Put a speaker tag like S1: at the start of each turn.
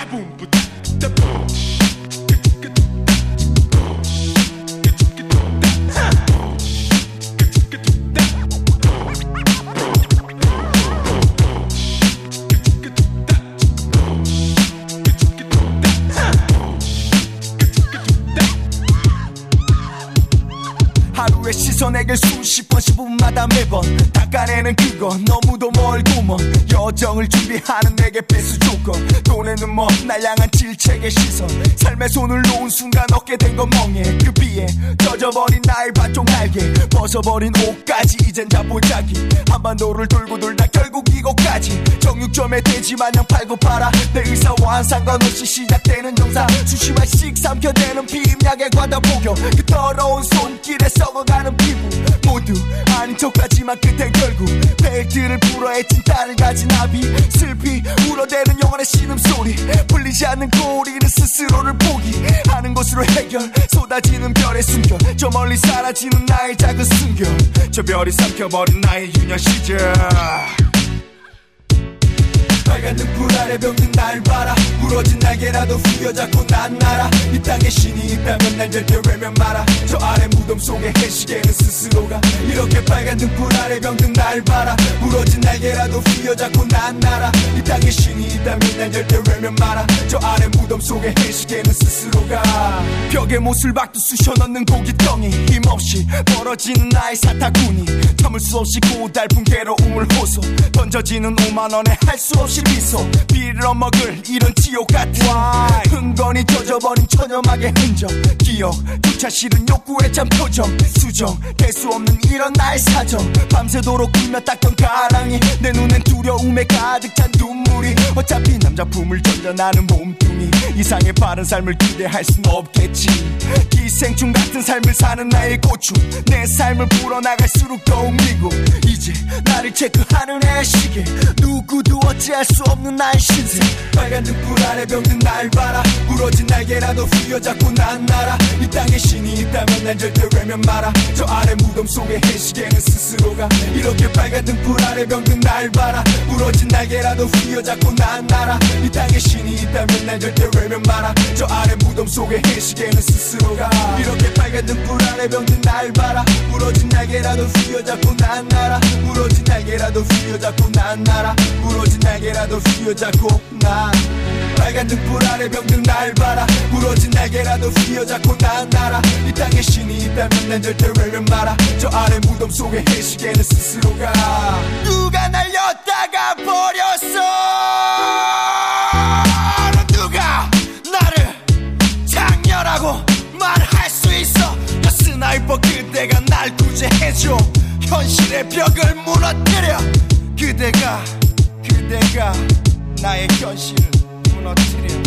S1: 하루의 시선에게 수십 번 10분마다 매번 닦아내는 그건 너무도 멀고먼 여정을 준비하는 내게 필수 조건 돈에는 뭐 날 향한 질책의 시선 삶의 손을 놓은 순간 얻게 된 건 멍해 그 비에 젖어버린 나의 밭종 날개 벗어버린 옷까지 이젠 자포자기 한반도를 돌고 돌다 결국 이곳까지 정육점의 돼지 마냥 팔고 팔아 내 의사와 상관없이 시작되는 정사 수십 알씩 삼켜대는 피임약의 과다 복용 그 더러운 손길에 썩어가는 피부 모두 아닌 척하지만 끝엔 결국 벨트를 풀어 애친 딸을 가진 아비 슬피 울어대는 영혼의 신음소리 풀리지 않는 고리는 스스로를 포기하는 것으로 해결 쏟아지는 별의 숨결 저 멀리 사라지는 나의 작은 숨결 저 별이 삼켜버린 나의 유년 시절 빨간 등불 아래 병든 날 봐라 부러진 날개라도 휘어잡고 난 날아 이 땅에 신이 있다면 날 절대 외면 마라 저 아래 무덤 속에 해시계는 스스로가 이렇게 빨간 등불 아래 병든 날 봐라 부러진 날개라도 휘어잡고 난 날아 이 땅에 신이 있다면 날 절대 외면 마라 저 아래 무덤 속에 해시계는 스스로가 벽에 못을 박듯 쑤셔넣는 고깃덩이 힘없이 벌어지는 나의 사타구니 참을 수 없이 고달픈 괴로움을 호소 던져지는 5만원에 할 수 없이 미소 빌어먹을 이런 지옥 같은 흥건히 젖어버린 천연막의 흔적 기억 조차 싫은 욕구의 참 표정 수정 될 수 없는 이런 나의 사정 밤새도록 굴며 닦던 가랑이 내 눈엔 두려움에 가득 찬 눈물이 어차피 남자품을 던져 나는 몸뚱이 이상의 바른 삶을 기대할 순 없겠지 기생충 같은 삶을 사는 나의 고충 내 삶을 불어나갈수록 더욱 미고 이제 나를 체크하는 애시계 누구도 어찌할 수 없는 나의 신세 빨간 등불 아래 병든 날 봐라 부러진 날개라도 휘어잡고 난 날아 이 땅에 신이 있다면 난 절대 외면 마라 저 아래 무덤 속에 해시계는 스스로가 이렇게 빨간 등불 아래 병든 날 봐라 부러진 날개라도 휘어잡고 난 날아 이 땅에 신이 있다면 난 절대 외면 마라 저 아래 무덤 속에 해시계는 스스로가 이렇게 빨간 등불 아래 병든 날 봐라 부러진 날개라도 휘어잡고 난 날아 부러진 날개라도 휘어잡고 난 날아 부러진 날개라도 휘어잡고 난 빨간 등불 아래 병든 날 봐라 부러진 날개라도 휘어잡고 난 날아 이 땅에 신이 있다면 난 절대 외면 마라 저 아래 무덤 속에 해시계는 스스로가 누가 날렸다가 버렸어 누가 나를 장렬하고 말할 수 있어 야 스나이퍼 그대가 날 구제해줘 현실의 벽을 무너뜨려 그대가 나의 현실을 무너뜨려